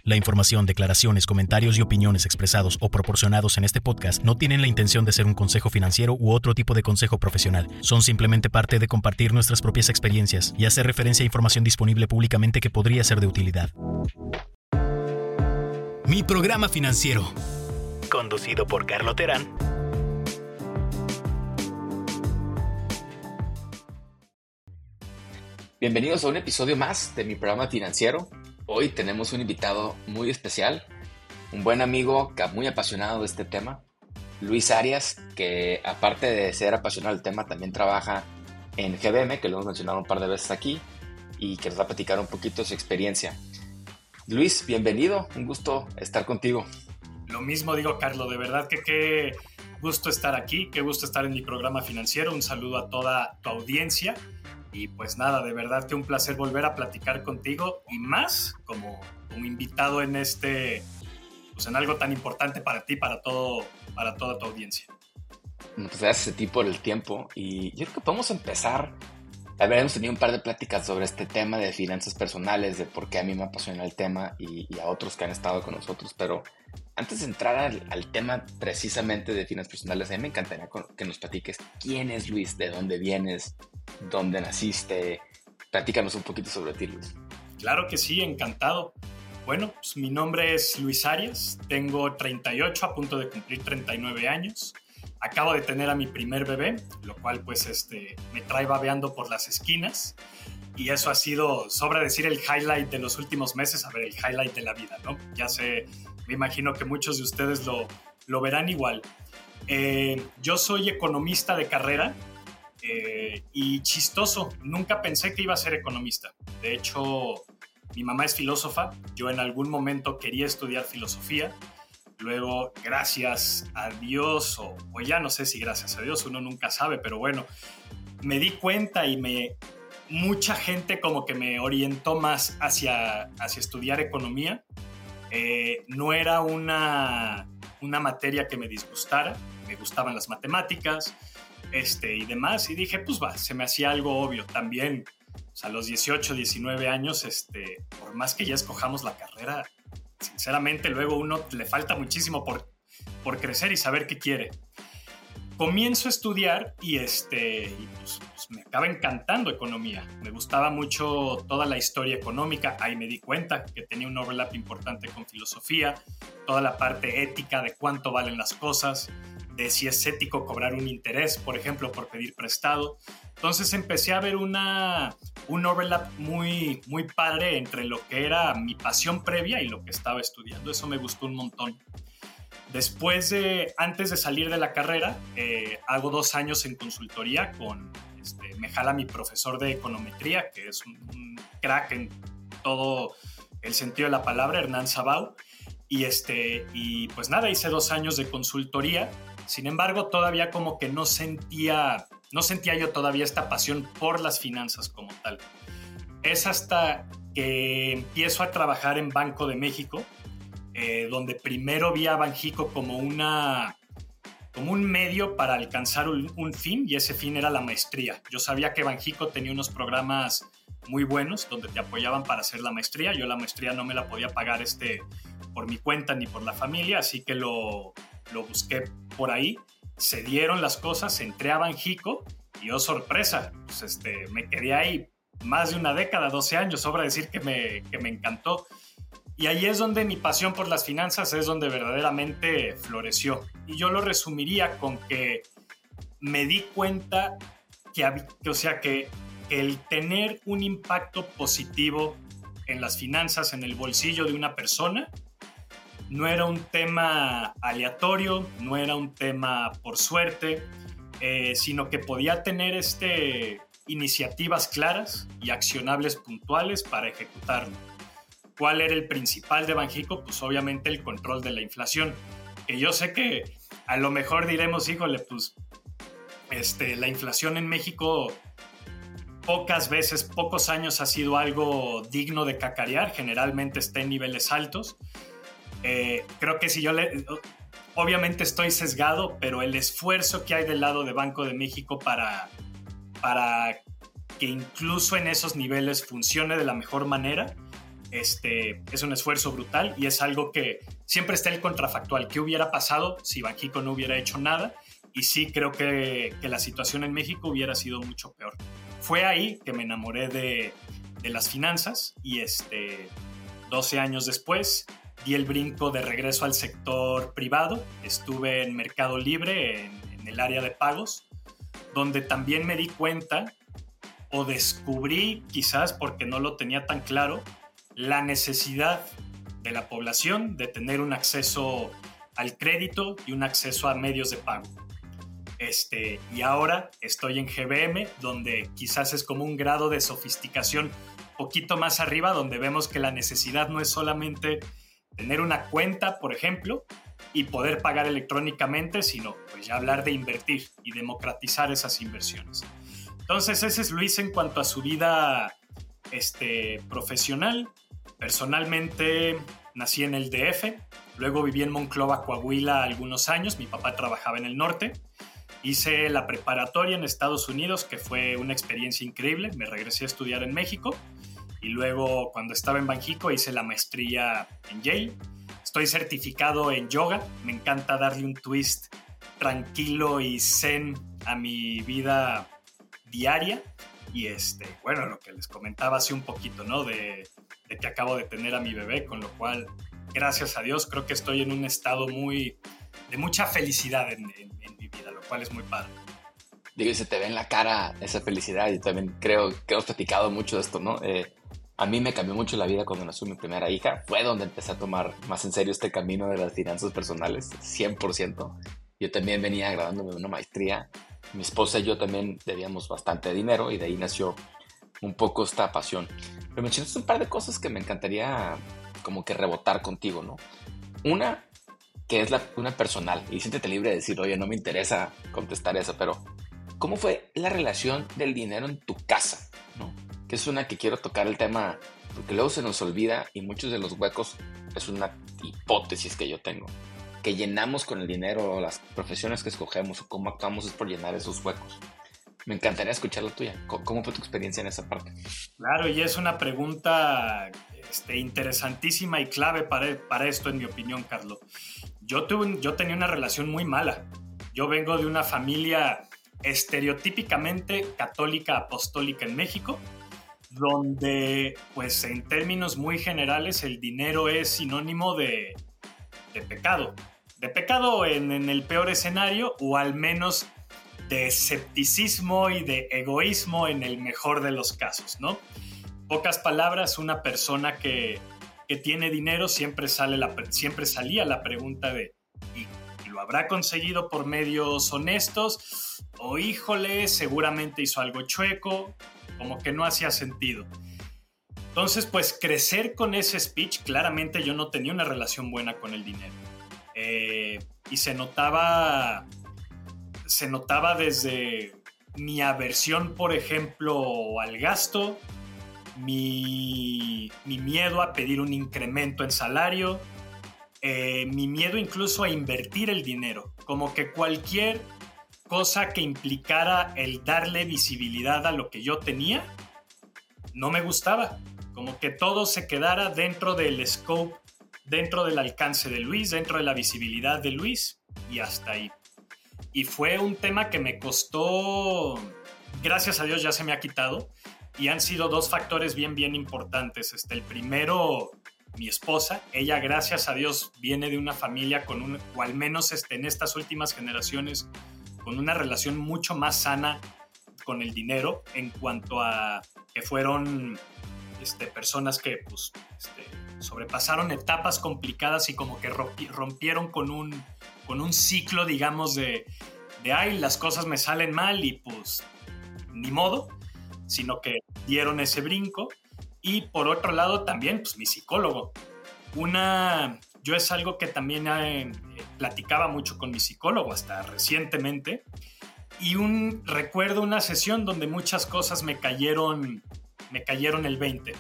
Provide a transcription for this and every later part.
La información, declaraciones, comentarios y opiniones expresados o proporcionados en este podcast no tienen la intención de ser un consejo financiero u otro tipo de consejo profesional. Son simplemente parte de compartir nuestras propias experiencias y hacer referencia a información disponible públicamente que podría ser de utilidad. Mi programa financiero, conducido por Carlo Terán. Bienvenidos a un episodio más de mi programa financiero. Hoy tenemos un invitado muy especial, un buen amigo muy apasionado de este tema, Luis Arias, que aparte de ser apasionado del tema, también trabaja en GBM, que lo hemos mencionado un par de veces aquí, y que nos va a platicar un poquito de su experiencia. Luis, bienvenido, un gusto estar contigo. Lo mismo digo, Carlos, de verdad que qué gusto estar aquí, qué gusto estar en mi programa financiero. Un saludo a toda tu audiencia. Y pues nada, de verdad que un placer volver a platicar contigo y más como invitado en pues en algo tan importante para ti, para toda tu audiencia. Pues gracias a ti por el tiempo y yo creo que podemos empezar. Hemos tenido un par de pláticas sobre este tema de finanzas personales, de por qué a mí me apasiona el tema y a otros que han estado con nosotros, pero antes de entrar al tema precisamente de finanzas personales, a mí me encantaría que nos platiques quién es Luis, de dónde vienes, dónde naciste. Platícanos un poquito sobre ti, Luis. Claro que sí, encantado. Bueno, pues mi nombre es Luis Arias, tengo 38, a punto de cumplir 39 años. Acabo de tener a mi primer bebé, lo cual pues me trae babeando por las esquinas. Y eso ha sido, sobra decir, el highlight de los últimos meses, el highlight de la vida, ¿no? Ya sé, me imagino que muchos de ustedes lo verán igual. Yo soy economista de carrera y chistoso, nunca pensé que iba a ser economista. De hecho, mi mamá es filósofa, yo en algún momento quería estudiar filosofía. Luego, gracias a Dios, o ya no sé si gracias a Dios, uno nunca sabe, pero bueno, me di cuenta y mucha gente como que me orientó más hacia estudiar economía. No era una materia que me disgustara, me gustaban las matemáticas y demás, y dije, pues va, se me hacía algo obvio. También, a los 18, 19 años, por más que ya escojamos la carrera, sinceramente luego uno le falta muchísimo por crecer y saber qué quiere. Comienzo a estudiar y pues me acaba encantando economía. Me gustaba mucho toda la historia económica. Ahí me di cuenta que tenía un overlap importante con filosofía, toda la parte ética de cuánto valen las cosas, de si es ético cobrar un interés, por ejemplo, por pedir prestado. Entonces empecé a ver un overlap muy, muy padre entre lo que era mi pasión previa y lo que estaba estudiando. Eso me gustó un montón. Antes de salir de la carrera, hago 2 años en consultoría me jala mi profesor de econometría, que es un crack en todo el sentido de la palabra, Hernán Sabau. Y pues nada, hice 2 años de consultoría. Sin embargo, todavía como que no sentía yo todavía esta pasión por las finanzas como tal. Es hasta que empiezo a trabajar en Banco de México, donde primero vi a Banxico como un medio para alcanzar un fin, y ese fin era la maestría. Yo sabía que Banxico tenía unos programas muy buenos donde te apoyaban para hacer la maestría. Yo la maestría no me la podía pagar por mi cuenta ni por la familia, así que lo busqué por ahí. Se dieron las cosas, entré a Banxico y sorpresa, pues me quedé ahí más de una década, 12 años, sobra decir que me encantó. Y ahí es donde mi pasión por las finanzas es donde verdaderamente floreció. Y yo lo resumiría con que me di cuenta que el tener un impacto positivo en las finanzas, en el bolsillo de una persona, no era un tema aleatorio, no era un tema por suerte, sino que podía tener iniciativas claras y accionables puntuales para ejecutarlo. ¿Cuál era el principal de Banxico? Pues obviamente el control de la inflación, que yo sé que a lo mejor diremos, híjole, pues la inflación en México pocos años ha sido algo digno de cacarear, generalmente está en niveles altos. Creo que obviamente estoy sesgado, pero el esfuerzo que hay del lado de Banco de México para que incluso en esos niveles funcione de la mejor manera, Es un esfuerzo brutal y es algo que siempre está el contrafactual. ¿Qué hubiera pasado si Banxico no hubiera hecho nada? Y sí creo que la situación en México hubiera sido mucho peor. Fue ahí que me enamoré de las finanzas y 12 años después di el brinco de regreso al sector privado. Estuve en Mercado Libre, en el área de pagos, donde también me di cuenta o descubrí, quizás porque no lo tenía tan claro, la necesidad de la población de tener un acceso al crédito y un acceso a medios de pago. Y ahora estoy en GBM, donde quizás es como un grado de sofisticación poquito más arriba, donde vemos que la necesidad no es solamente tener una cuenta, por ejemplo, y poder pagar electrónicamente, sino pues ya hablar de invertir y democratizar esas inversiones. Entonces ese es Luis en cuanto a su vida profesional. Personalmente nací en el DF, luego viví en Monclova, Coahuila algunos años. Mi papá trabajaba en el norte. Hice la preparatoria en Estados Unidos, que fue una experiencia increíble. Me regresé a estudiar en México y luego cuando estaba en Banxico hice la maestría en Yale. Estoy certificado en yoga. Me encanta darle un twist tranquilo y zen a mi vida diaria. Y bueno, lo que les comentaba hace un poquito, ¿no? De que acabo de tener a mi bebé, con lo cual, gracias a Dios, creo que estoy en un estado de mucha felicidad en mi vida, lo cual es muy padre. Digo, y se te ve en la cara esa felicidad, y también creo que hemos platicado mucho de esto, ¿no? A mí me cambió mucho la vida cuando nació mi primera hija. Fue donde empecé a tomar más en serio este camino de las finanzas personales, 100%. Yo también venía graduándome de una maestría. Mi esposa y yo también debíamos bastante dinero y de ahí nació un poco esta pasión. Pero mencionaste un par de cosas que me encantaría como que rebotar contigo, ¿no? Una, que es una personal, y siéntete libre de decir, oye, no me interesa contestar eso, pero ¿cómo fue la relación del dinero en tu casa, ¿no? Que es una que quiero tocar el tema, porque luego se nos olvida y muchos de los huecos, es una hipótesis que yo tengo, que llenamos con el dinero, o las profesiones que escogemos o cómo actuamos es por llenar esos huecos. Me encantaría escuchar la tuya. ¿Cómo fue tu experiencia en esa parte? Claro, y es una pregunta interesantísima y clave para esto, en mi opinión, Carlos. Yo tenía una relación muy mala. Yo vengo de una familia estereotípicamente católica apostólica en México, donde, pues, en términos muy generales, el dinero es sinónimo de pecado. De pecado en el peor escenario, o al menos de escepticismo y de egoísmo en el mejor de los casos, ¿no? Pocas palabras, una persona que tiene dinero siempre salía la pregunta de ¿y lo habrá conseguido por medios honestos? O híjole, seguramente hizo algo chueco, como que no hacía sentido. Entonces, pues crecer con ese speech, claramente yo no tenía una relación buena con el dinero. Y se notaba desde mi aversión, por ejemplo, al gasto, mi miedo a pedir un incremento en salario, mi miedo incluso a invertir el dinero, como que cualquier cosa que implicara el darle visibilidad a lo que yo tenía, no me gustaba. Como que todo se quedara dentro del scope, dentro del alcance de Luis, dentro de la visibilidad de Luis, y hasta ahí. Y fue un tema que me costó, gracias a Dios ya se me ha quitado, y han sido dos factores bien importantes. El primero, mi esposa. Ella, gracias a Dios, viene de una familia o al menos en estas últimas generaciones, con una relación mucho más sana con el dinero, en cuanto a que fueron personas que pues, sobrepasaron etapas complicadas y como que rompieron con un ciclo, digamos, de ay, las cosas me salen mal y pues ni modo, sino que dieron ese brinco. Y por otro lado también, pues mi psicólogo. Yo es algo que también platicaba mucho con mi psicólogo hasta recientemente, y recuerdo una sesión donde muchas cosas me cayeron el 20.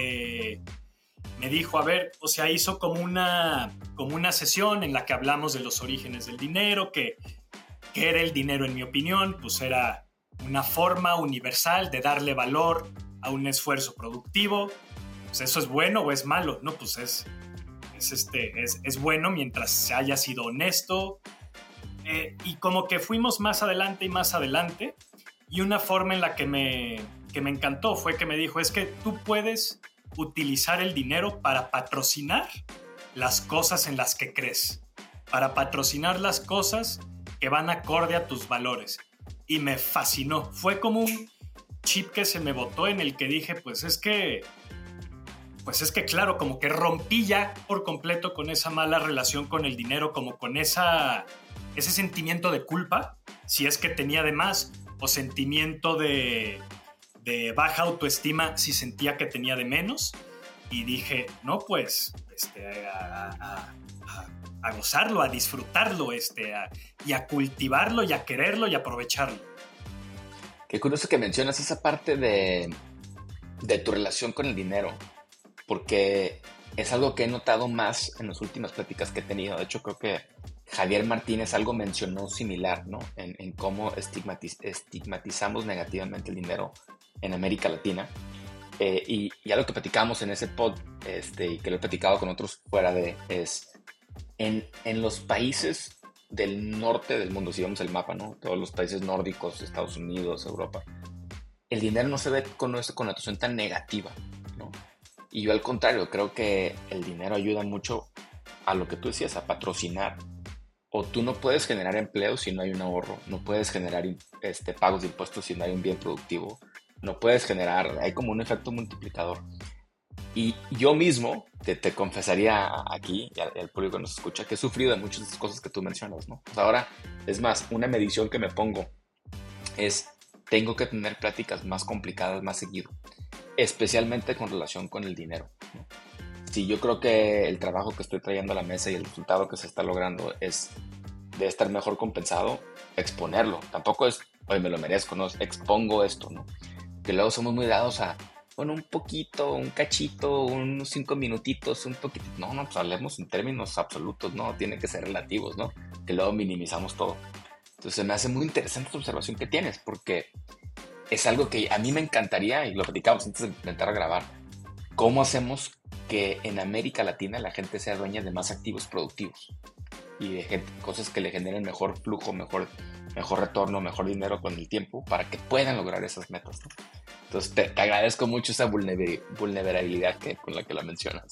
Me dijo, a ver, o sea, hizo como una sesión en la que hablamos de los orígenes del dinero, que era el dinero, en mi opinión, pues era una forma universal de darle valor a un esfuerzo productivo. pues eso es bueno o es malo. No, pues es bueno mientras haya sido honesto. Y como que fuimos más adelante y más adelante. Y una forma en la que me encantó fue que me dijo, es que tú puedes utilizar el dinero para patrocinar las cosas en las que crees, para patrocinar las cosas que van acorde a tus valores. Y me fascinó. Fue como un chip que se me botó en el que dije, pues es que claro, como que rompí ya por completo con esa mala relación con el dinero, como con ese sentimiento de culpa, si es que tenía de más, o sentimiento de baja autoestima si sentía que tenía de menos. Y dije, no, pues, a gozarlo, a disfrutarlo, y a cultivarlo, y a quererlo, y a aprovecharlo. Qué curioso que mencionas esa parte de tu relación con el dinero, porque es algo que he notado más en las últimas pláticas que he tenido. De hecho, creo que Javier Martínez algo mencionó similar, ¿no? En cómo estigmatizamos negativamente el dinero en América Latina. Y ya lo que platicamos en ese pod, y que lo he platicado con otros fuera es en los países del norte del mundo, si vemos el mapa, ¿no? Todos los países nórdicos, Estados Unidos, Europa, el dinero no se ve con esta connotación tan negativa, ¿no? Y yo al contrario, creo que el dinero ayuda mucho a lo que tú decías, a patrocinar. O tú no puedes generar empleo si no hay un ahorro, no puedes generar pagos de impuestos si no hay un bien productivo, no puedes generar, hay como un efecto multiplicador. Y yo mismo te confesaría aquí, y al público que nos escucha, que he sufrido de muchas de estas cosas que tú mencionas, ¿no? Pues ahora, es más, una medición que me pongo es, tengo que tener pláticas más complicadas más seguido, especialmente con relación con el dinero, ¿no? Sí, yo creo que el trabajo que estoy trayendo a la mesa y el resultado que se está logrando de estar mejor compensado, exponerlo. Tampoco es, oye, me lo merezco, no, expongo esto, ¿no? Que luego somos muy dados a, bueno, un poquito, un cachito, unos 5 minutitos, un poquitito. No, pues hablemos en términos absolutos, ¿no? Tiene que ser relativos, ¿no? Que luego minimizamos todo. Entonces me hace muy interesante esta observación que tienes, porque es algo que a mí me encantaría, y lo platicamos antes de intentar grabar, ¿cómo hacemos que en América Latina la gente sea dueña de más activos productivos y de cosas que le generen mejor flujo, mejor retorno, mejor dinero con el tiempo para que puedan lograr esas metas, ¿no? Entonces te agradezco mucho esa vulnerabilidad con la que la mencionas.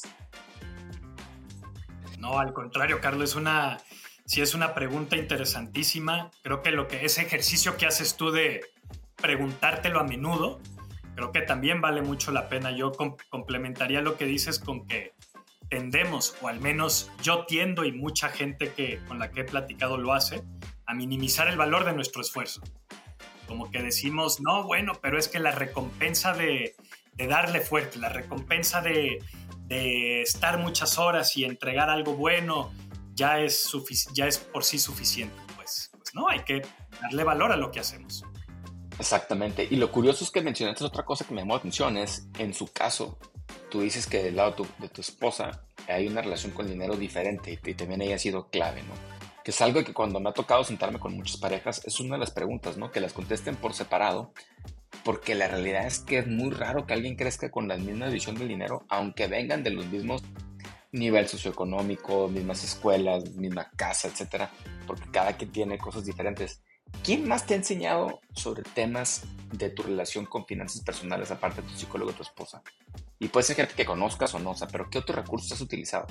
No, al contrario, Carlos, sí es una pregunta interesantísima. Creo que ese ejercicio que haces tú de preguntártelo a menudo, creo que también vale mucho la pena. Yo complementaría lo que dices con que tendemos, o al menos yo tiendo, y mucha gente con la que he platicado lo hace, a minimizar el valor de nuestro esfuerzo. Como que decimos, no, bueno, pero es que la recompensa de darle fuerte, la recompensa de estar muchas horas y entregar algo bueno, ya es por sí suficiente. Pues no, hay que darle valor a lo que hacemos. Exactamente. Y lo curioso es que mencionaste otra cosa que me llamó la atención, es, en su caso, tú dices que del lado de tu esposa hay una relación con el dinero diferente y también ella ha sido clave, ¿no? Que es algo que cuando me ha tocado sentarme con muchas parejas, es una de las preguntas, ¿no? Que las contesten por separado, porque la realidad es que es muy raro que alguien crezca con la misma visión del dinero, aunque vengan de los mismos nivel socioeconómico, mismas escuelas, misma casa, etcétera, porque cada quien tiene cosas diferentes. ¿Quién más te ha enseñado sobre temas de tu relación con finanzas personales, aparte de tu psicólogo y tu esposa? Y puede ser gente que conozcas o no, o sea, pero ¿qué otros recursos has utilizado?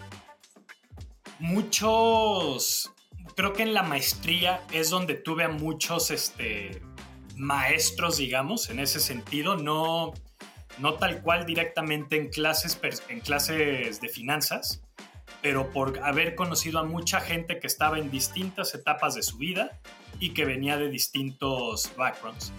Muchos, creo que en la maestría es donde tuve a muchos maestros, digamos, en ese sentido, no tal cual directamente en clases de finanzas, pero por haber conocido a mucha gente que estaba en distintas etapas de su vida y que venía de distintos backgrounds.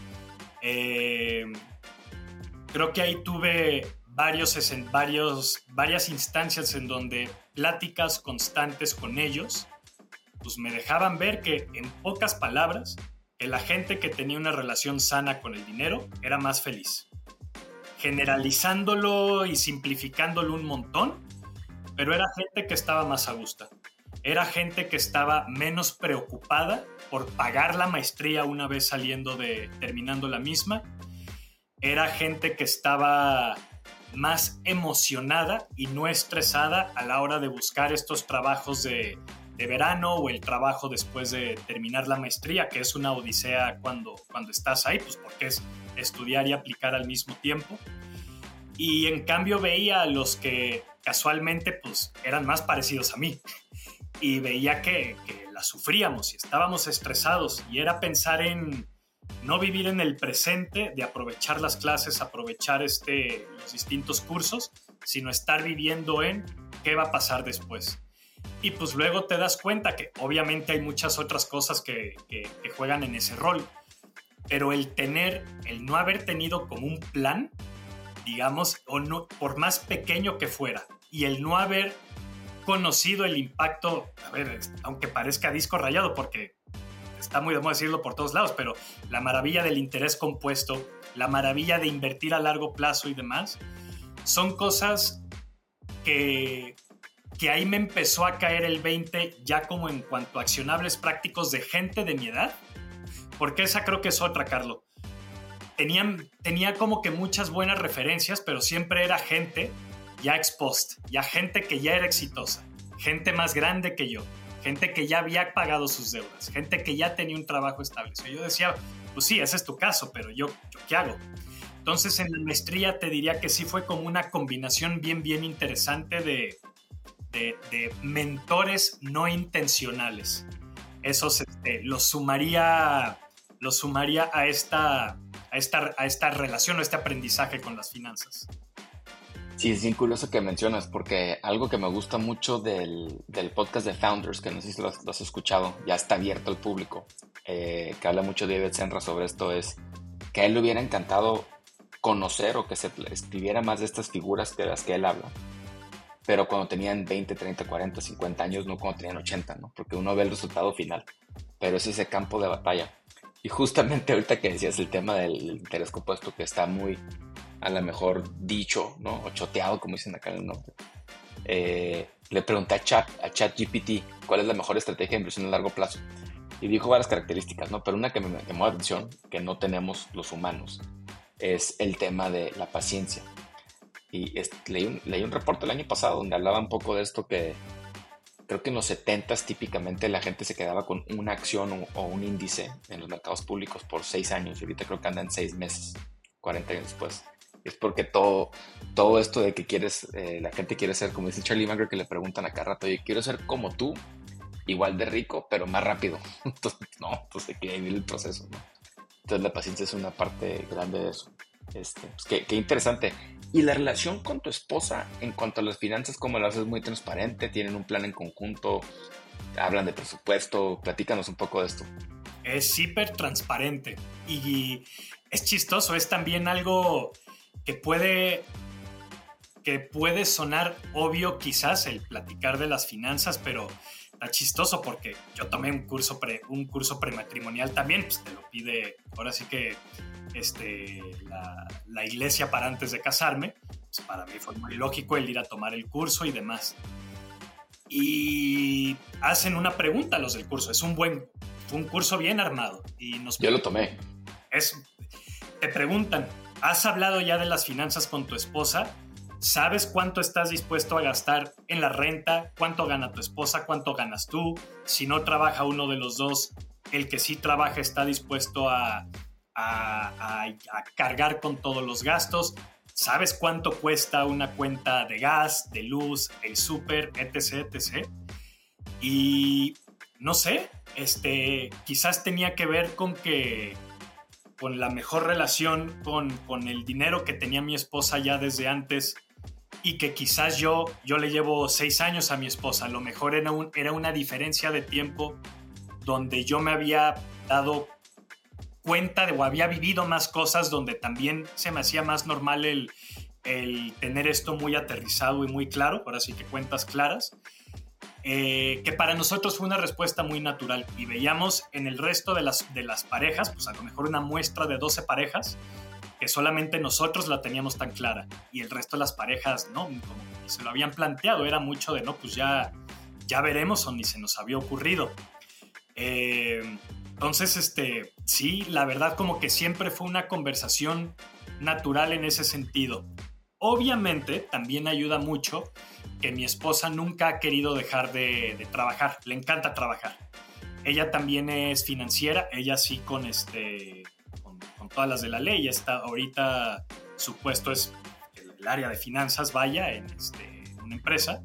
Creo que ahí tuve varias instancias en donde pláticas constantes con ellos pues me dejaban ver que, en pocas palabras, que la gente que tenía una relación sana con el dinero era más feliz. Generalizándolo y simplificándolo un montón, pero era gente que estaba más a gusto. Era gente que estaba menos preocupada por pagar la maestría una vez terminando la misma. Era gente que estaba más emocionada y no estresada a la hora de buscar estos trabajos de verano o el trabajo después de terminar la maestría, que es una odisea cuando estás ahí, pues porque es estudiar y aplicar al mismo tiempo. Y en cambio veía a los que casualmente pues eran más parecidos a mí y veía que la sufríamos y estábamos estresados, y era pensar en no vivir en el presente, de aprovechar las clases, aprovechar los distintos cursos, sino estar viviendo en qué va a pasar después. Y pues luego te das cuenta que obviamente hay muchas otras cosas que juegan en ese rol, pero el no haber tenido como un plan, digamos, o no, por más pequeño que fuera, y el no haber conocido el impacto, a ver, aunque parezca disco rayado, porque está muy de moda decirlo por todos lados, pero la maravilla del interés compuesto, la maravilla de invertir a largo plazo y demás, son cosas que ahí me empezó a caer el 20 ya como en cuanto a accionables prácticos de gente de mi edad, porque esa creo que es otra, Carlos. Tenía como que muchas buenas referencias, pero siempre era gente ya ex post, ya gente que ya era exitosa, gente más grande que yo, gente que ya había pagado sus deudas, gente que ya tenía un trabajo establecido. Yo decía, pues sí, ese es tu caso, pero ¿yo qué hago? Entonces en la maestría te diría que sí fue como una combinación bien interesante de mentores no intencionales. Esos los sumaría a esta relación o este aprendizaje con las finanzas. Sí, es bien curioso que mencionas, porque algo que me gusta mucho del podcast de Founders, que no sé si lo has escuchado, ya está abierto al público, que habla mucho de David Senra sobre esto, es que a él le hubiera encantado conocer o que se escribiera más de estas figuras de las que él habla, pero cuando tenían 20, 30, 40, 50 años, no cuando tenían 80, ¿no? Porque uno ve el resultado final, pero es ese campo de batalla. Y justamente ahorita que decías el tema del interés compuesto, que está muy, a lo mejor, dicho, ¿no? O choteado, como dicen acá en el norte. Le pregunté a ChatGPT cuál es la mejor estrategia de inversión a largo plazo. Y dijo varias características, ¿no? Pero una que me llamó la atención, que no tenemos los humanos, es el tema de la paciencia. Y leí un reporte el año pasado donde hablaba un poco de esto, que creo que en los 70s típicamente la gente se quedaba con una acción o un índice en los mercados públicos por 6 años, y ahorita creo que andan 6 meses, 40 años después. Es porque todo esto de que la gente quiere ser, como dice Charlie Munger, que le preguntan a cada rato, oye, quiero ser como tú, igual de rico, pero más rápido. Entonces, pues hay que vivir el proceso, ¿no? Entonces la paciencia es una parte grande de eso. Pues qué interesante. ¿Y la relación con tu esposa en cuanto a las finanzas, cómo la haces? ¿Muy transparente? ¿Tienen un plan en conjunto? ¿Hablan de presupuesto? Platícanos un poco de esto. Es hiper transparente y es chistoso, es también algo que puede sonar obvio quizás el platicar de las finanzas, pero está chistoso porque yo tomé un curso prematrimonial también, pues te lo pide ahora sí que la iglesia para antes de casarme. Pues para mí fue muy lógico el ir a tomar el curso y demás. Y hacen una pregunta los del curso, fue un curso bien armado. Yo lo tomé. Te preguntan, ¿has hablado ya de las finanzas con tu esposa? ¿Sabes cuánto estás dispuesto a gastar en la renta? ¿Cuánto gana tu esposa? ¿Cuánto ganas tú? Si no trabaja uno de los dos, el que sí trabaja está dispuesto a cargar con todos los gastos. ¿Sabes cuánto cuesta una cuenta de gas, de luz, el súper, etc? Y no sé, quizás tenía que ver con la mejor relación con el dinero que tenía mi esposa ya desde antes, y que quizás yo le llevo 6 años a mi esposa. A lo mejor era una diferencia de tiempo donde yo me había dado cuenta o había vivido más cosas, donde también se me hacía más normal el tener esto muy aterrizado y muy claro, ahora sí que cuentas claras, que para nosotros fue una respuesta muy natural. Y veíamos en el resto de las parejas, pues a lo mejor una muestra de 12 parejas, que solamente nosotros la teníamos tan clara, y el resto de las parejas no, como que se lo habían planteado, era mucho de no, pues ya veremos, o ni se nos había ocurrido. Entonces, sí, la verdad como que siempre fue una conversación natural en ese sentido. Obviamente también ayuda mucho que mi esposa nunca ha querido dejar de trabajar, le encanta trabajar. Ella también es financiera, ella sí con todas las de la ley, está ahorita su puesto es el área de finanzas, vaya, en una empresa,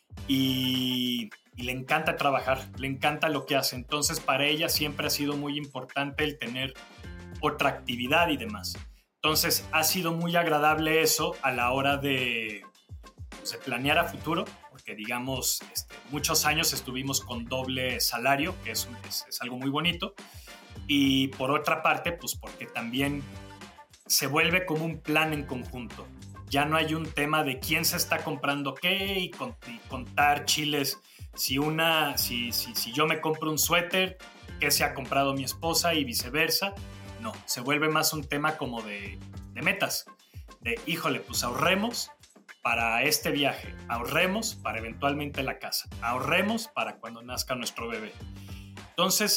y le encanta trabajar, le encanta lo que hace. Entonces para ella siempre ha sido muy importante el tener otra actividad y demás. Entonces ha sido muy agradable eso a la hora de planear a futuro, porque digamos, muchos años estuvimos con doble salario, que es algo muy bonito, y por otra parte, pues porque también se vuelve como un plan en conjunto. Ya no hay un tema de quién se está comprando qué y contar chiles. Si yo me compro un suéter, ¿qué se ha comprado mi esposa y viceversa? No, se vuelve más un tema como de metas, de híjole, pues ahorremos para este viaje, ahorremos para eventualmente la casa, ahorremos para cuando nazca nuestro bebé. Entonces,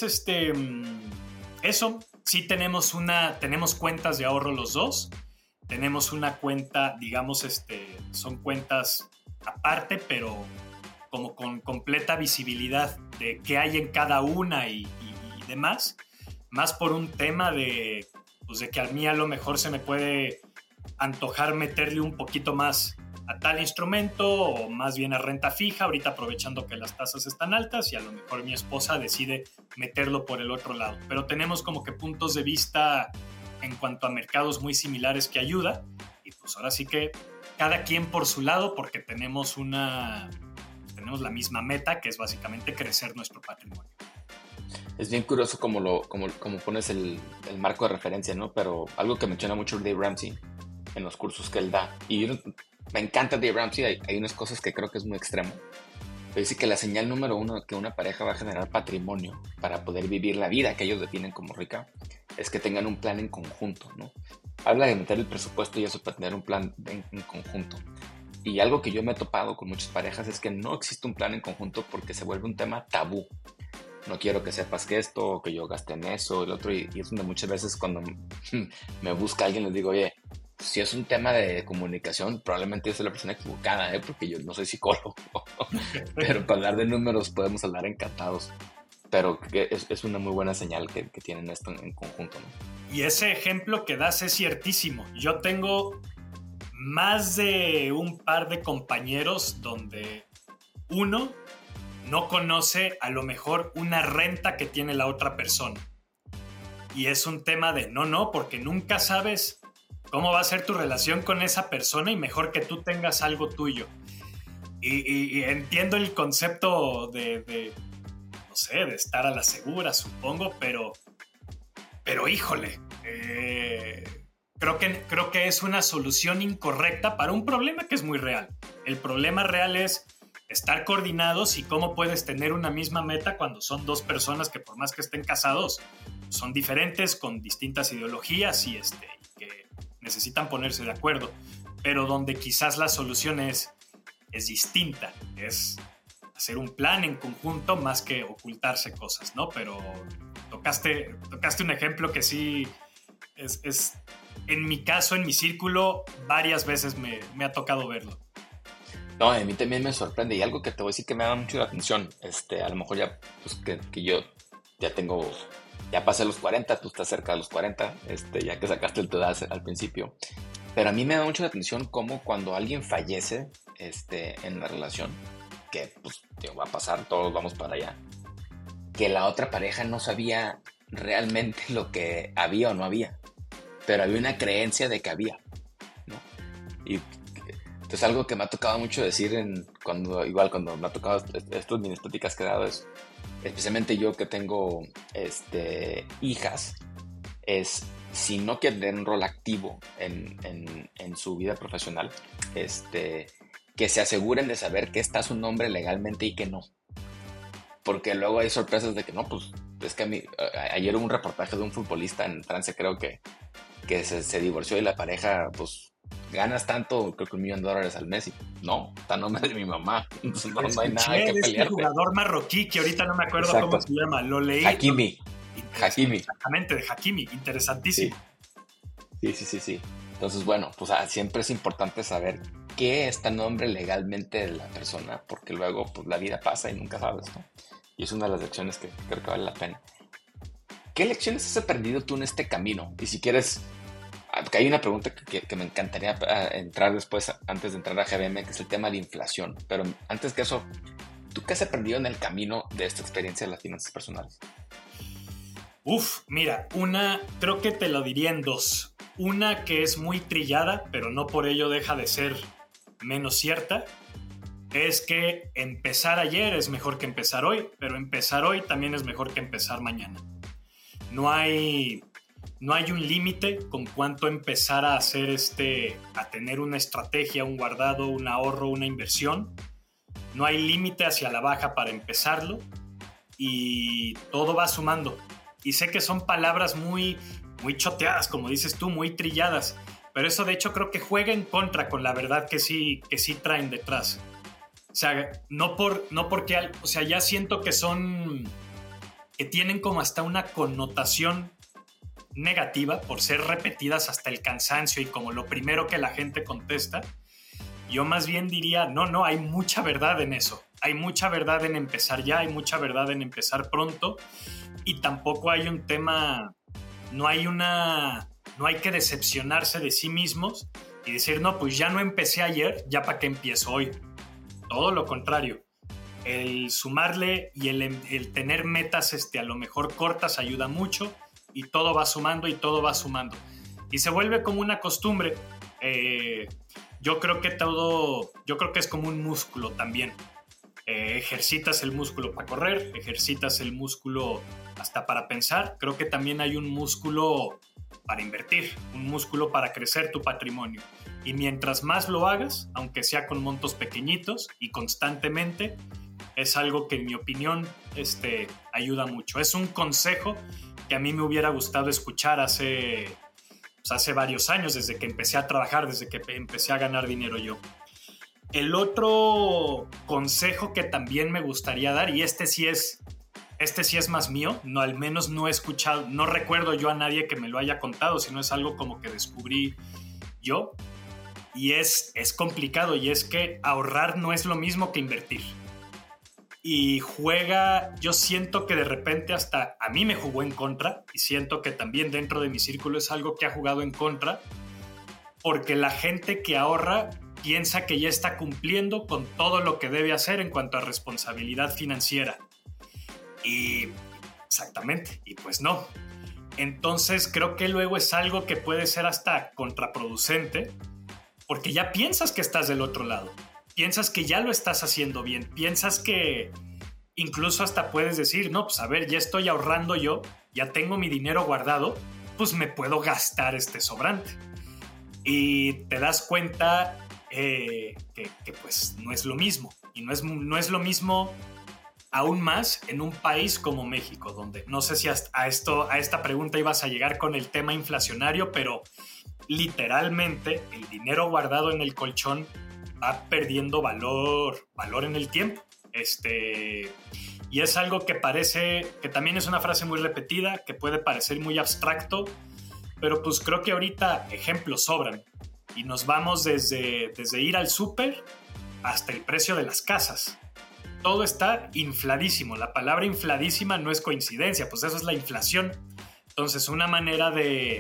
eso, sí tenemos cuentas de ahorro los dos, tenemos una cuenta, digamos, son cuentas aparte, pero como con completa visibilidad de qué hay en cada una y demás, más por un tema de que a mí a lo mejor se me puede antojar meterle un poquito más a tal instrumento o más bien a renta fija, ahorita aprovechando que las tasas están altas, y a lo mejor mi esposa decide meterlo por el otro lado. Pero tenemos como que puntos de vista en cuanto a mercados muy similares que ayuda, y pues ahora sí que cada quien por su lado, porque tenemos la misma meta, que es básicamente crecer nuestro patrimonio. Es bien curioso como pones el marco de referencia, ¿no? Pero algo que menciona mucho Dave Ramsey en los cursos que él da, y me encanta Dave Ramsey, hay unas cosas que creo que es muy extremo, pero dice que la señal número uno que una pareja va a generar patrimonio para poder vivir la vida que ellos definen como rica es que tengan un plan en conjunto, ¿no? Habla de meter el presupuesto y eso para tener un plan en conjunto. Y algo que yo me he topado con muchas parejas es que no existe un plan en conjunto porque se vuelve un tema tabú. No quiero que sepas que esto, o que yo gaste en eso, el otro, y es donde muchas veces cuando me busca alguien les digo, oye, si es un tema de comunicación, probablemente yo soy la persona equivocada, porque yo no soy psicólogo, pero para hablar de números podemos hablar encantados, pero es una muy buena señal que tienen esto en conjunto, ¿no? Y ese ejemplo que das es ciertísimo. Yo tengo más de un par de compañeros donde uno no conoce a lo mejor una renta que tiene la otra persona. Y es un tema de no, porque nunca sabes cómo va a ser tu relación con esa persona y mejor que tú tengas algo tuyo. Y entiendo el concepto de no sé, de estar a la segura, supongo, pero híjole, creo que es una solución incorrecta para un problema que es muy real. El problema real es estar coordinados y cómo puedes tener una misma meta cuando son dos personas que por más que estén casados son diferentes, con distintas ideologías y que necesitan ponerse de acuerdo, pero donde quizás la solución es distinta, es hacer un plan en conjunto más que ocultarse cosas, ¿no? Pero tocaste un ejemplo que sí es en mi caso, en mi círculo, varias veces me ha tocado verlo. No, a mí también me sorprende, y algo que te voy a decir que me da mucho la atención, a lo mejor ya, pues que yo ya pasé los 40, tú estás cerca de los 40, ya que sacaste el tu edad al principio, pero a mí me da mucho la atención cómo cuando alguien fallece, en la relación, que pues va a pasar, todos vamos para allá, que la otra pareja no sabía realmente lo que había o no había, pero había una creencia de que había, ¿no? Y entonces algo que me ha tocado mucho decir cuando me ha tocado estas mini pláticas que he dado es, especialmente yo que tengo hijas, es si no quieren tener un rol activo en su vida profesional, que se aseguren de saber que está su nombre legalmente y que no. Porque luego hay sorpresas de que no, pues es que ayer hubo un reportaje de un futbolista en Francia, creo que se divorció y la pareja, pues, ganas tanto, creo que $1 million al mes, y no, está a nombre de mi mamá, entonces no hay nada que pelearte. Es un jugador marroquí que ahorita no me acuerdo cómo se llama, lo leí. Hakimi. Exactamente, de Hakimi, interesantísimo. Sí. Entonces, bueno, pues siempre es importante saber qué está a nombre legalmente de la persona, porque luego pues la vida pasa y nunca sabes, ¿no? Y es una de las lecciones que creo que vale la pena. ¿Qué lecciones has aprendido tú en este camino? Y si quieres, porque hay una pregunta que me encantaría entrar después, antes de entrar a GBM, que es el tema de inflación. Pero antes que eso, ¿tú qué has aprendido en el camino de esta experiencia de las finanzas personales? Mira, creo que te lo diría en dos. Una que es muy trillada, pero no por ello deja de ser menos cierta, es que empezar ayer es mejor que empezar hoy, pero empezar hoy también es mejor que empezar mañana. No hay un límite con cuánto empezar a hacer a tener una estrategia, un guardado, un ahorro, una inversión. No hay límite hacia la baja para empezarlo y todo va sumando. Y sé que son palabras muy, muy choteadas, como dices tú, muy trilladas, pero eso de hecho creo que juega en contra con la verdad que sí traen detrás. O sea, no porque, o sea, ya siento que tienen como hasta una connotación negativa por ser repetidas hasta el cansancio y como lo primero que la gente contesta. Yo más bien diría, no, hay mucha verdad en eso. Hay mucha verdad en empezar ya, hay mucha verdad en empezar pronto y tampoco hay un tema, no hay que decepcionarse de sí mismos y decir, no, pues ya no empecé ayer, ya para qué empiezo hoy. Todo lo contrario. El sumarle y el tener metas a lo mejor cortas ayuda mucho y todo va sumando y todo va sumando. Y se vuelve como una costumbre. Yo creo que es como un músculo también. Ejercitas el músculo para correr, ejercitas el músculo hasta para pensar. Creo que también hay un músculo para invertir, un músculo para crecer tu patrimonio. Y mientras más lo hagas, aunque sea con montos pequeñitos y constantemente, es algo que en mi opinión ayuda mucho. Es un consejo que a mí me hubiera gustado escuchar hace varios años, desde que empecé a trabajar, desde que empecé a ganar dinero yo. El otro consejo que también me gustaría dar, y este sí es más mío, no, al menos no he escuchado, no recuerdo yo a nadie que me lo haya contado, sino es algo como que descubrí yo, y es complicado, y es que ahorrar no es lo mismo que invertir. Y yo siento que de repente hasta a mí me jugó en contra, y siento que también dentro de mi círculo es algo que ha jugado en contra, porque la gente que ahorra piensa que ya está cumpliendo con todo lo que debe hacer en cuanto a responsabilidad financiera. Y exactamente, y pues no. Entonces creo que luego es algo que puede ser hasta contraproducente, porque ya piensas que estás del otro lado. Piensas que ya lo estás haciendo bien, piensas que incluso hasta puedes decir, no, pues a ver, ya estoy ahorrando yo, ya tengo mi dinero guardado, pues me puedo gastar este sobrante. Y te das cuenta que pues no es lo mismo, y no es lo mismo aún más en un país como México, donde no sé si a esta pregunta ibas a llegar con el tema inflacionario, pero literalmente el dinero guardado en el colchón va perdiendo valor en el tiempo. Y es algo que también es una frase muy repetida, que puede parecer muy abstracto, pero pues creo que ahorita ejemplos sobran. Y nos vamos desde ir al súper hasta el precio de las casas. Todo está infladísimo. La palabra infladísima no es coincidencia, pues eso es la inflación. Entonces, una manera de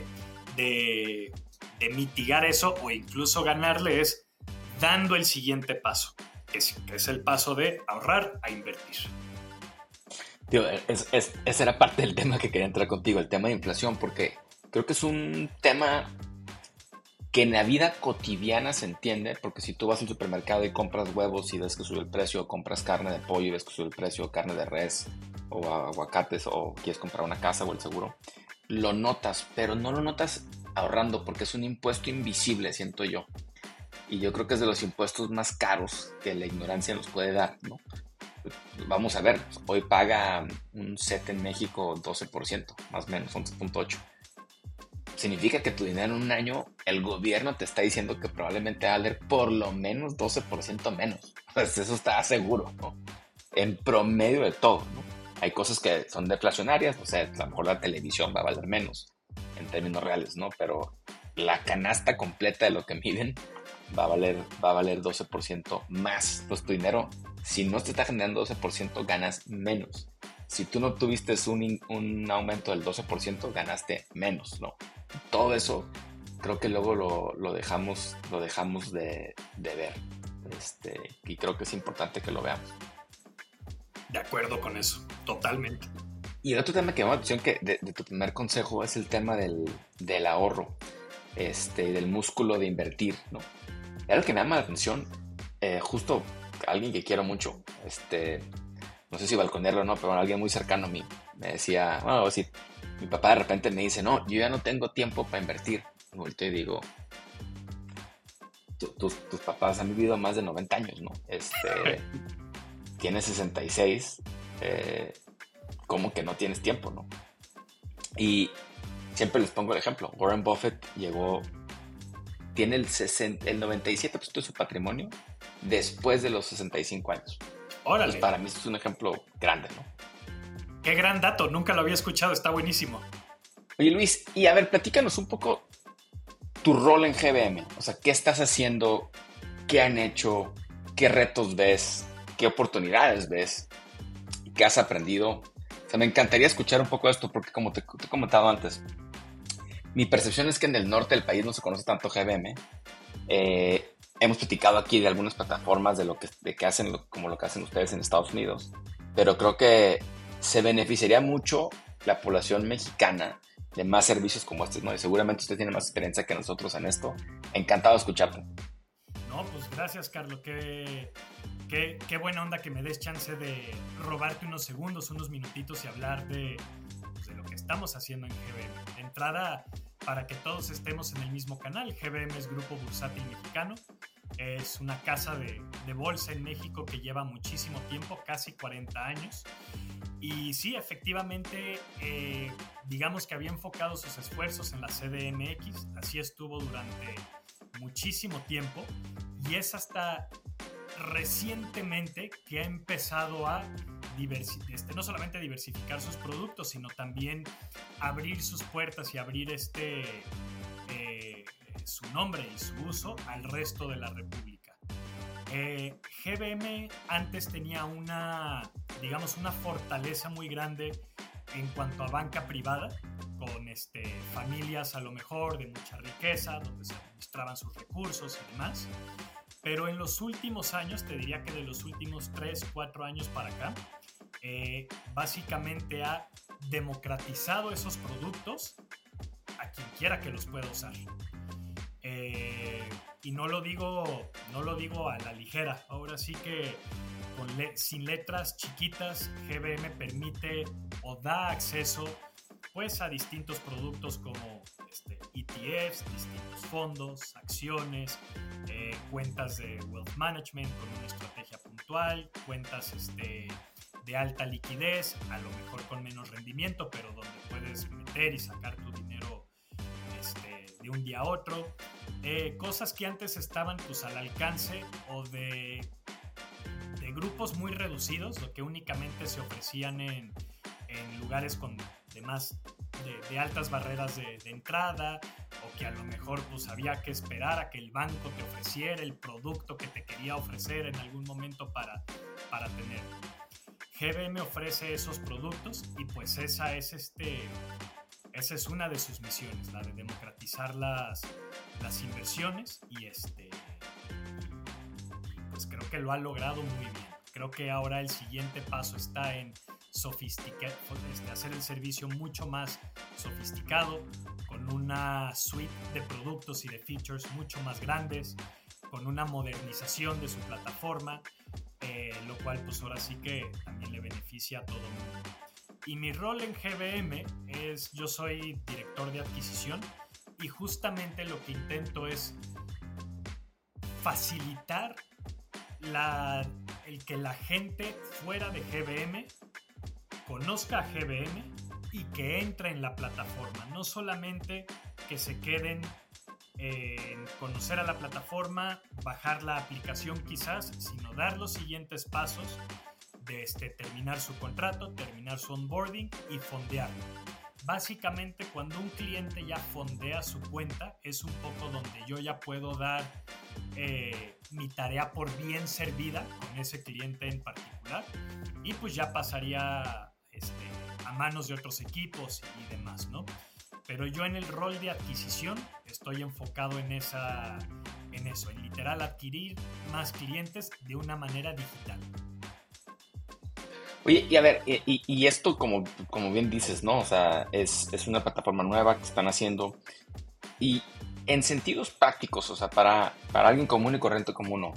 mitigar eso o incluso ganarle es dando el siguiente paso, que es el paso de ahorrar a invertir. Tío, esa era parte del tema que quería entrar contigo, el tema de inflación, porque creo que es un tema que en la vida cotidiana se entiende, porque si tú vas al supermercado y compras huevos y ves que sube el precio, o compras carne de pollo y ves que sube el precio, carne de res o aguacates, o quieres comprar una casa o el seguro, lo notas, pero no lo notas ahorrando porque es un impuesto invisible, siento yo. Y yo creo que es de los impuestos más caros que la ignorancia nos puede dar, ¿no? Vamos a ver, hoy paga un SET en México 12%, más o menos, 11.8%. Significa que tu dinero en un año, el gobierno te está diciendo que probablemente va a valer por lo menos 12% menos. Pues eso está seguro, ¿no? En promedio de todo, ¿no? Hay cosas que son deflacionarias, o sea, a lo mejor la televisión va a valer menos en términos reales, ¿no? Pero la canasta completa de lo que miden va a valer 12% más. Entonces tu dinero, si no te está generando 12%, ganas menos. Si tú no tuviste un aumento del 12%, ganaste menos, ¿no? Todo eso creo que luego lo dejamos de ver. Y creo que es importante que lo veamos. De acuerdo con eso, totalmente. Y el otro tema que me llama la atención que de tu primer consejo es el tema del ahorro, del músculo de invertir, ¿no? Algo que me llama la atención, justo alguien que quiero mucho, no sé si balconearlo o no, pero alguien muy cercano a mí me decía, bueno, sí, mi papá de repente me dice, no, yo ya no tengo tiempo para invertir. Y volteo y digo, tus papás han vivido más de 90 años, ¿no? Tienes 66, ¿cómo que no tienes tiempo, no? Y siempre les pongo el ejemplo. Warren Buffett tiene el 97% de su patrimonio después de los 65 años. Órale. Pues para mí esto es un ejemplo grande, ¿no? Qué gran dato, nunca lo había escuchado, está buenísimo. Oye, Luis, y a ver, platícanos un poco tu rol en GBM. O sea, ¿qué estás haciendo? ¿Qué han hecho? ¿Qué retos ves? ¿Qué oportunidades ves? ¿Qué has aprendido? O sea, me encantaría escuchar un poco de esto porque como te he comentado antes, mi percepción es que en el norte del país no se conoce tanto GBM. Hemos platicado aquí de algunas plataformas de que hacen como lo que hacen ustedes en Estados Unidos, pero creo que se beneficiaría mucho la población mexicana de más servicios como estos, ¿no? Y seguramente usted tiene más experiencia que nosotros en esto. Encantado de escucharte. No, pues gracias, Carlos. Qué buena onda que me des chance de robarte unos segundos, unos minutitos y hablar de lo que estamos haciendo en GBM. De entrada, para que todos estemos en el mismo canal, GBM es Grupo Bursátil Mexicano. Es una casa de bolsa en México que lleva muchísimo tiempo, casi 40 años. Y sí, efectivamente, digamos que había enfocado sus esfuerzos en la CDMX. Así estuvo durante muchísimo tiempo. Y es hasta recientemente que ha empezado a no solamente diversificar sus productos, sino también abrir sus puertas y abrir su nombre y su uso al resto de la República. GBM antes tenía una fortaleza muy grande en cuanto a banca privada, con familias a lo mejor de mucha riqueza, donde se administraban sus recursos y demás. Pero en los últimos años, te diría que de los últimos 3-4 años para acá, básicamente ha democratizado esos productos a quien quiera que los pueda usar. Y no lo digo a la ligera. Ahora sí que sin letras chiquitas, GBM permite o da acceso pues a distintos productos como ETFs, distintos fondos, acciones, cuentas de wealth management con una estrategia puntual, cuentas de alta liquidez, a lo mejor con menos rendimiento, pero donde puedes meter y sacar tu dinero de un día a otro. Cosas que antes estaban pues al alcance o de grupos muy reducidos, lo que únicamente se ofrecían en lugares de altas barreras de entrada, o que a lo mejor pues había que esperar a que el banco te ofreciera el producto que te quería ofrecer en algún momento para tener. GBM ofrece esos productos y pues esa es una de sus misiones, la de democratizar las inversiones y pues creo que lo ha logrado muy bien. Creo que ahora el siguiente paso está en hacer el servicio mucho más sofisticado, con una suite de productos y de features mucho más grandes, con una modernización de su plataforma, lo cual pues ahora sí que también le beneficia a todo el mundo. Y mi rol en GBM yo soy director de adquisición y justamente lo que intento es facilitar el que la gente fuera de GBM conozca a GBM y que entre en la plataforma, no solamente que se queden en conocer a la plataforma, bajar la aplicación quizás, sino dar los siguientes pasos de terminar su contrato, terminar su onboarding y fondearlo. básicamente cuando un cliente ya fondea su cuenta, es un poco donde yo ya puedo dar mi tarea por bien servida con ese cliente en particular, y pues ya pasaría a manos de otros equipos y demás, ¿no? Pero yo en el rol de adquisición estoy enfocado en eso, en literal adquirir más clientes de una manera digital. Oye, y a ver, y esto como bien dices, ¿no? O sea, es una plataforma nueva que están haciendo y en sentidos prácticos, o sea, para alguien común y corriente como uno,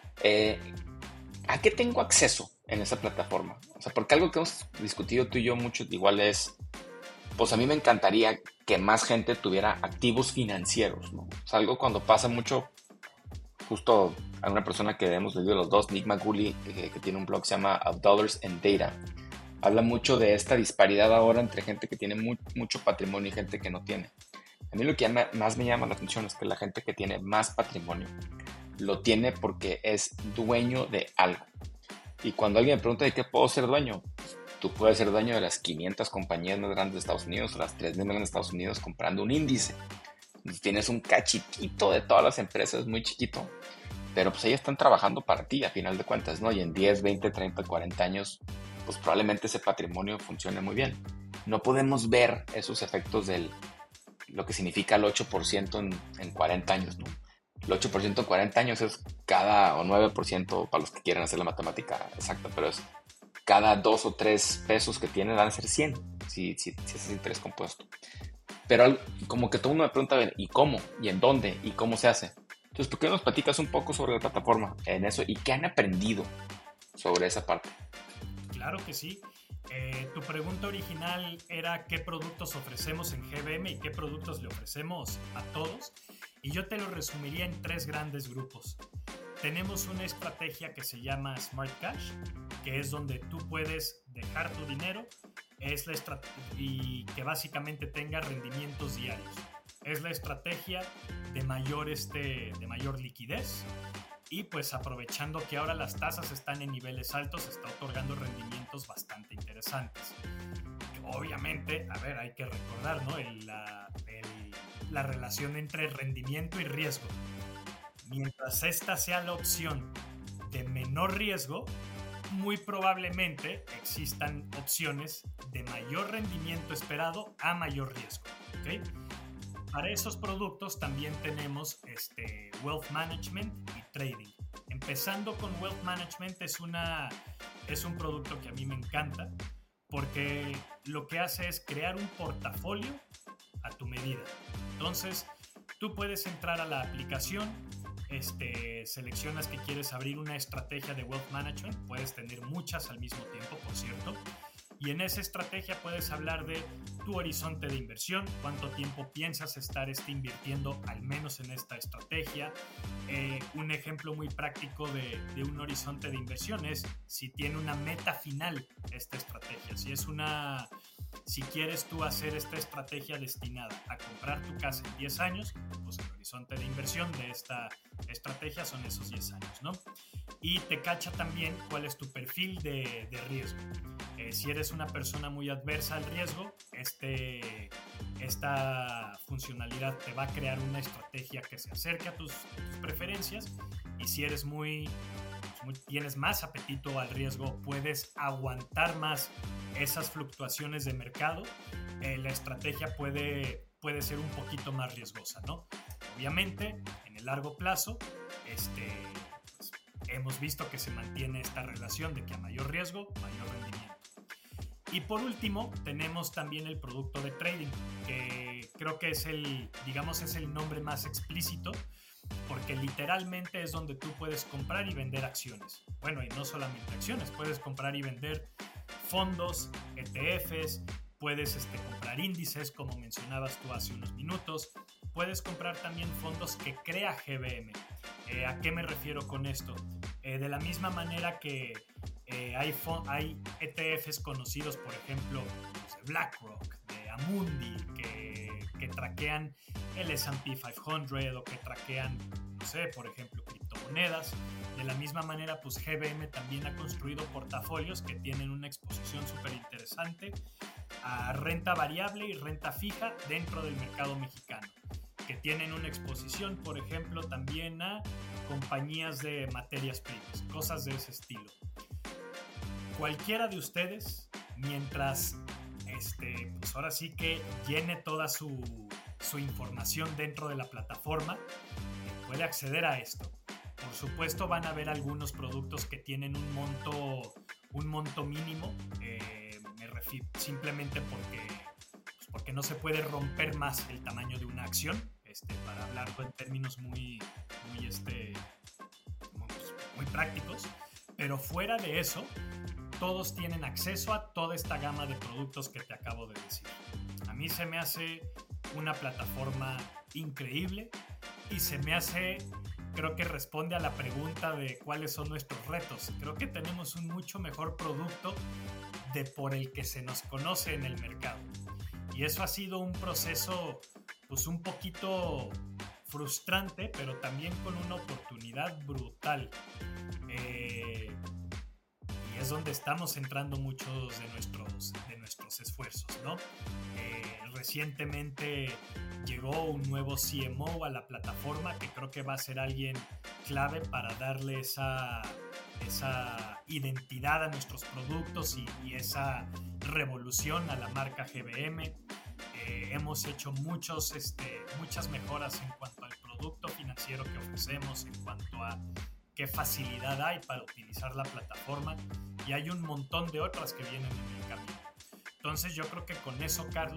¿a qué tengo acceso en esa plataforma? O sea, porque algo que hemos discutido tú y yo mucho igual es, pues a mí me encantaría que más gente tuviera activos financieros, ¿no? O sea, algo cuando pasa mucho, justo a una persona que hemos leído los dos, Nick Maguli, que tiene un blog que se llama Dollars and Data, habla mucho de esta disparidad ahora entre gente que tiene mucho patrimonio y gente que no tiene. A mí lo que más me llama la atención es que la gente que tiene más patrimonio lo tiene porque es dueño de algo. Y cuando alguien me pregunta de qué puedo ser dueño, pues, tú puedes ser dueño de las 500 compañías más grandes de Estados Unidos o las 3,000 más grandes de Estados Unidos comprando un índice. Entonces, tienes un cachitito de todas las empresas, muy chiquito, pero pues ellas están trabajando para ti a final de cuentas, ¿no? Y en 10, 20, 30, 40 años, pues probablemente ese patrimonio funcione muy bien. No podemos ver esos efectos de lo que significa el 8% en 40 años, ¿no? El 8% en 40 años es o 9% para los que quieran hacer la matemática exacta, pero es cada 2 o 3 pesos que tiene van a ser 100, si es interés compuesto. Pero como que todo el mundo me pregunta, ¿y cómo? ¿Y en dónde? ¿Y cómo se hace? Entonces, ¿por qué no nos platicas un poco sobre la plataforma en eso y qué han aprendido sobre esa parte? Claro que sí. Tu pregunta original era qué productos ofrecemos en GBM y qué productos le ofrecemos a todos. Y yo te lo resumiría en 3 grandes grupos. Tenemos una estrategia que se llama Smart Cash, que es donde tú puedes dejar tu dinero y que básicamente tenga rendimientos diarios. Es la estrategia de mayor liquidez, y pues aprovechando que ahora las tasas están en niveles altos, está otorgando rendimientos bastante interesantes. Obviamente, a ver, hay que recordar, ¿no? La relación entre rendimiento y riesgo. Mientras esta sea la opción de menor riesgo, muy probablemente existan opciones de mayor rendimiento esperado a mayor riesgo, ¿ok? Para esos productos también tenemos Wealth Management y Trading. Empezando con Wealth Management, es un producto que a mí me encanta porque lo que hace es crear un portafolio a tu medida. Entonces, tú puedes entrar a la aplicación, seleccionas que quieres abrir una estrategia de Wealth Management, puedes tener muchas al mismo tiempo, por cierto, y en esa estrategia puedes hablar de tu horizonte de inversión, cuánto tiempo piensas estar invirtiendo al menos en esta estrategia. Un ejemplo muy práctico de un horizonte de inversión es si tiene una meta final esta estrategia. Si quieres tú hacer esta estrategia destinada a comprar tu casa en 10 años, pues el horizonte de inversión de esta estrategia son esos 10 años, ¿no? Y te cacha también cuál es tu perfil de riesgo. Si eres una persona muy adversa al riesgo, esta funcionalidad te va a crear una estrategia que se acerque a tus preferencias, y si eres tienes más apetito al riesgo, puedes aguantar más esas fluctuaciones de mercado, la estrategia puede ser un poquito más riesgosa, ¿no? Obviamente, en el largo plazo, pues, hemos visto que se mantiene esta relación de que a mayor riesgo, mayor rendimiento. Y por último, tenemos también el producto de trading, que creo que es el nombre más explícito, porque literalmente es donde tú puedes comprar y vender acciones. Bueno, y no solamente acciones, puedes comprar y vender fondos, ETFs, puedes comprar índices, como mencionabas tú hace unos minutos, puedes comprar también fondos que crea GBM. ¿A qué me refiero con esto? De la misma manera que hay ETFs conocidos, por ejemplo, de BlackRock, de Amundi, que traquean el S&P 500 o que traquean, no sé, por ejemplo, criptomonedas. De la misma manera, pues GBM también ha construido portafolios que tienen una exposición súper interesante a renta variable y renta fija dentro del mercado mexicano, que tienen una exposición, por ejemplo, también a compañías de materias primas, cosas de ese estilo. Cualquiera de ustedes, mientras pues ahora sí que llene toda su información dentro de la plataforma, puede acceder a esto. Por supuesto, van a haber algunos productos que tienen un monto mínimo, me refiero simplemente porque no se puede romper más el tamaño de una acción, para hablarlo en términos muy prácticos. Pero fuera de eso, todos tienen acceso a toda esta gama de productos que te acabo de decir. A mí se me hace una plataforma increíble y se me hace, creo que responde a la pregunta de cuáles son nuestros retos. Creo que tenemos un mucho mejor producto por el que se nos conoce en el mercado. Y eso ha sido un proceso pues un poquito frustrante, pero también con una oportunidad brutal. Y es donde estamos centrando muchos de nuestros esfuerzos, ¿no? Recientemente llegó un nuevo CMO a la plataforma que creo que va a ser alguien clave para darle esa identidad a nuestros productos y esa revolución a la marca GBM. Hemos hecho muchas mejoras en cuanto al producto financiero que ofrecemos, en cuanto a qué facilidad hay para utilizar la plataforma, y hay un montón de otras que vienen en el camino. Entonces yo creo que con eso, Carlos,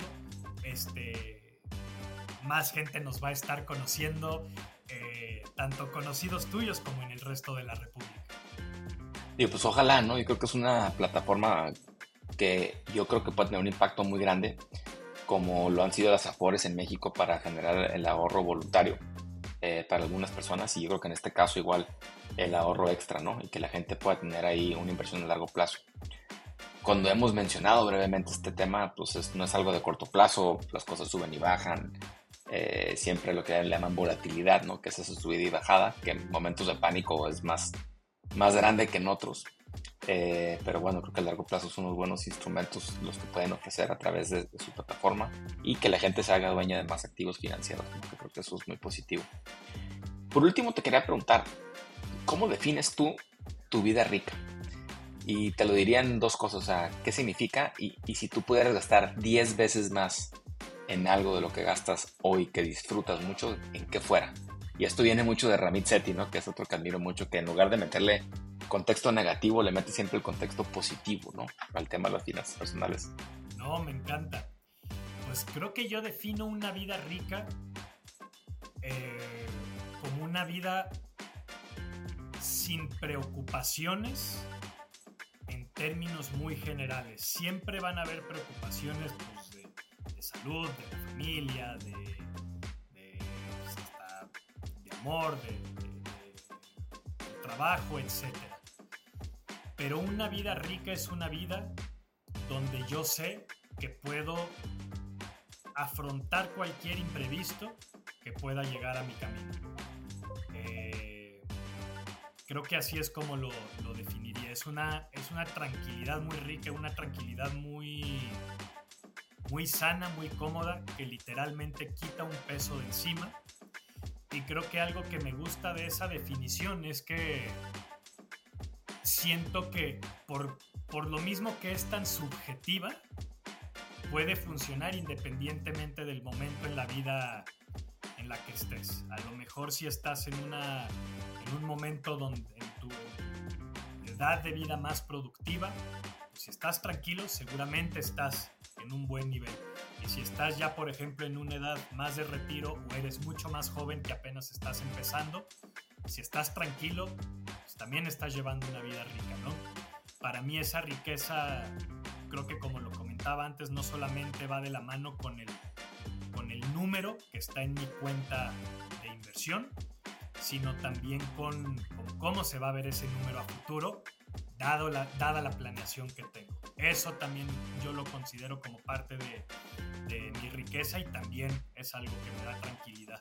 más gente nos va a estar conociendo, tanto conocidos tuyos como en el resto de la República. Y pues ojalá, ¿no? Yo creo que es una plataforma que yo creo que puede tener un impacto muy grande, como lo han sido las Afores en México para generar el ahorro voluntario para algunas personas, y yo creo que en este caso igual el ahorro extra, ¿no? Y que la gente pueda tener ahí una inversión a largo plazo. Cuando hemos mencionado brevemente este tema, pues no es algo de corto plazo, las cosas suben y bajan, siempre lo que le llaman volatilidad, ¿no? Que es esa subida y bajada, que en momentos de pánico es más grande que en otros. Pero bueno, creo que a largo plazo son unos buenos instrumentos los que pueden ofrecer a través de su plataforma, y que la gente se haga dueña de más activos financieros, ¿no? Que creo que eso es muy positivo. Por último, te quería preguntar, ¿cómo defines tú tu vida rica? Y te lo diría en dos cosas, o sea, ¿qué significa? Y si tú pudieras gastar 10 veces más en algo de lo que gastas hoy, que disfrutas mucho, ¿en qué fuera? Y esto viene mucho de Ramit Sethi, ¿no? Que es otro que admiro mucho, que en lugar de meterle contexto negativo, le mete siempre el contexto positivo, ¿no? Al tema de las finanzas personales. No, me encanta. Pues creo que yo defino una vida rica como una vida sin preocupaciones en términos muy generales. Siempre van a haber preocupaciones, pues, de salud, de la familia, de amor, de trabajo, etc. Pero una vida rica es una vida donde yo sé que puedo afrontar cualquier imprevisto que pueda llegar a mi camino. Creo que así es como lo definiría. Es una tranquilidad muy rica, una tranquilidad muy sana, muy cómoda, que literalmente quita un peso de encima. Y creo que algo que me gusta de esa definición es que siento que por lo mismo que es tan subjetiva, puede funcionar independientemente del momento en la vida en la que estés. A lo mejor si estás en un momento donde en tu edad de vida más productiva, pues si estás tranquilo, seguramente estás en un buen nivel. Y si estás ya, por ejemplo, en una edad más de retiro, o eres mucho más joven que apenas estás empezando, si estás tranquilo, pues también estás llevando una vida rica, ¿no? Para mí esa riqueza, creo que como lo comentaba antes, no solamente va de la mano con el número que está en mi cuenta de inversión, sino también con cómo se va a ver ese número a futuro, dada la planeación que tengo. Eso también yo lo considero como parte de mi riqueza, y también es algo que me da tranquilidad.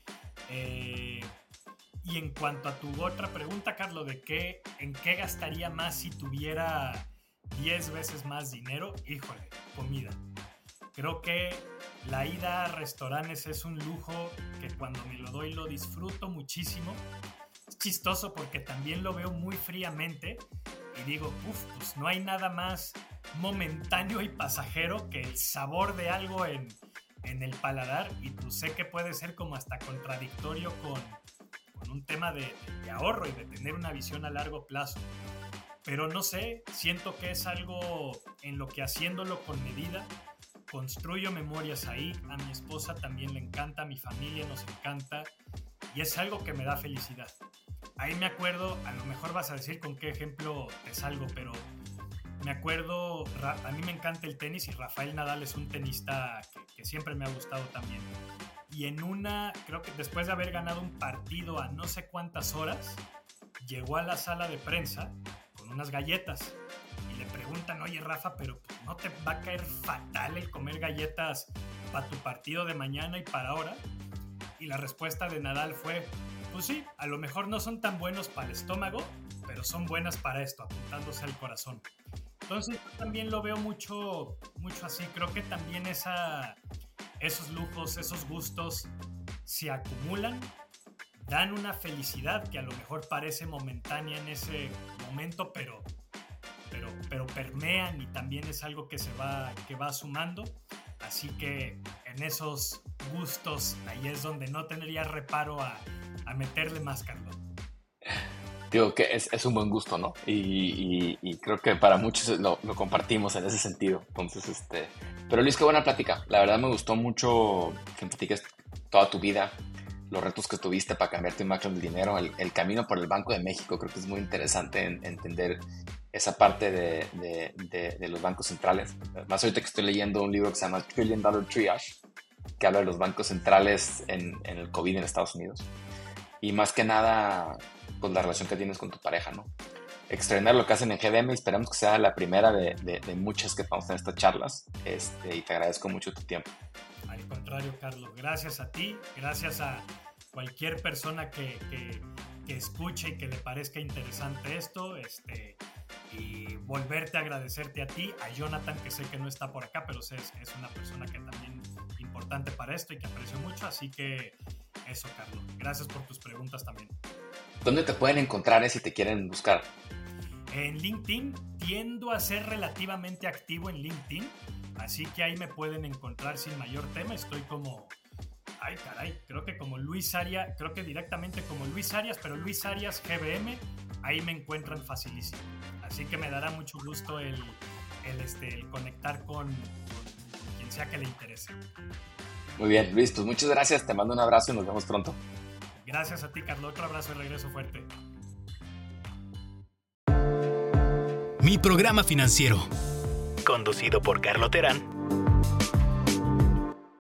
Y en cuanto a tu otra pregunta, Carlos, en qué gastaría más si tuviera 10 veces más dinero, híjole, comida. Creo que la ida a restaurantes es un lujo que cuando me lo doy lo disfruto muchísimo. Es chistoso porque también lo veo muy fríamente y digo, pues no hay nada más momentáneo y pasajero que el sabor de algo en el paladar, y pues sé que puede ser como hasta contradictorio con un tema de ahorro y de tener una visión a largo plazo. Pero no sé, siento que es algo en lo que haciéndolo con medida, construyo memorias ahí. A mi esposa también le encanta, a mi familia nos encanta, y es algo que me da felicidad. Ahí me acuerdo, a lo mejor vas a decir con qué ejemplo te salgo, pero me acuerdo, a mí me encanta el tenis y Rafael Nadal es un tenista que siempre me ha gustado también. Y creo que después de haber ganado un partido a no sé cuántas horas, llegó a la sala de prensa con unas galletas y le preguntan, oye Rafa, pero ¿no te va a caer fatal el comer galletas para tu partido de mañana y para ahora? Y la respuesta de Nadal fue, pues sí, a lo mejor no son tan buenos para el estómago, pero son buenas para esto, apuntándose al corazón. Entonces yo también lo veo mucho así. Creo que también esos lujos, esos gustos se acumulan, dan una felicidad que a lo mejor parece momentánea en ese momento, pero permean, y también es algo que va sumando. Así que en esos gustos ahí es donde no tendría reparo a meterle más, Carlos. Digo que es un buen gusto, ¿no? Y creo que para muchos lo compartimos en ese sentido. Entonces, pero Luis, qué buena plática. La verdad me gustó mucho que me platiques toda tu vida, los retos que tuviste para cambiar tu imagen del dinero, el camino por el Banco de México. Creo que es muy interesante entender esa parte de los bancos centrales. Más ahorita que estoy leyendo un libro que se llama $1 Trillion Triage, que habla de los bancos centrales en el COVID en Estados Unidos. Y más que nada, pues la relación que tienes con tu pareja, ¿no? Extraordinario lo que hacen en GDM, y esperamos que sea la primera de muchas que vamos a tener estas charlas, y te agradezco mucho tu tiempo. Al contrario, Carlos, gracias a ti, gracias a cualquier persona que escuche y que le parezca interesante esto, y volverte a agradecerte a ti, a Jonathan, que sé que no está por acá, pero sé es una persona que también es importante para esto y que aprecio mucho, así que eso, Carlos, gracias por tus preguntas también. ¿Dónde te pueden encontrar si te quieren buscar? En LinkedIn, tiendo a ser relativamente activo en LinkedIn, así que ahí me pueden encontrar sin mayor tema. Estoy como, creo que como Luis Arias, creo que directamente como Luis Arias, pero Luis Arias GBM, ahí me encuentran facilísimo. Así que me dará mucho gusto el conectar con quien sea que le interese. Muy bien, Luis, pues muchas gracias, te mando un abrazo y nos vemos pronto. Gracias a ti, Carlos, otro abrazo de regreso fuerte. Mi programa financiero, conducido por Carlo Terán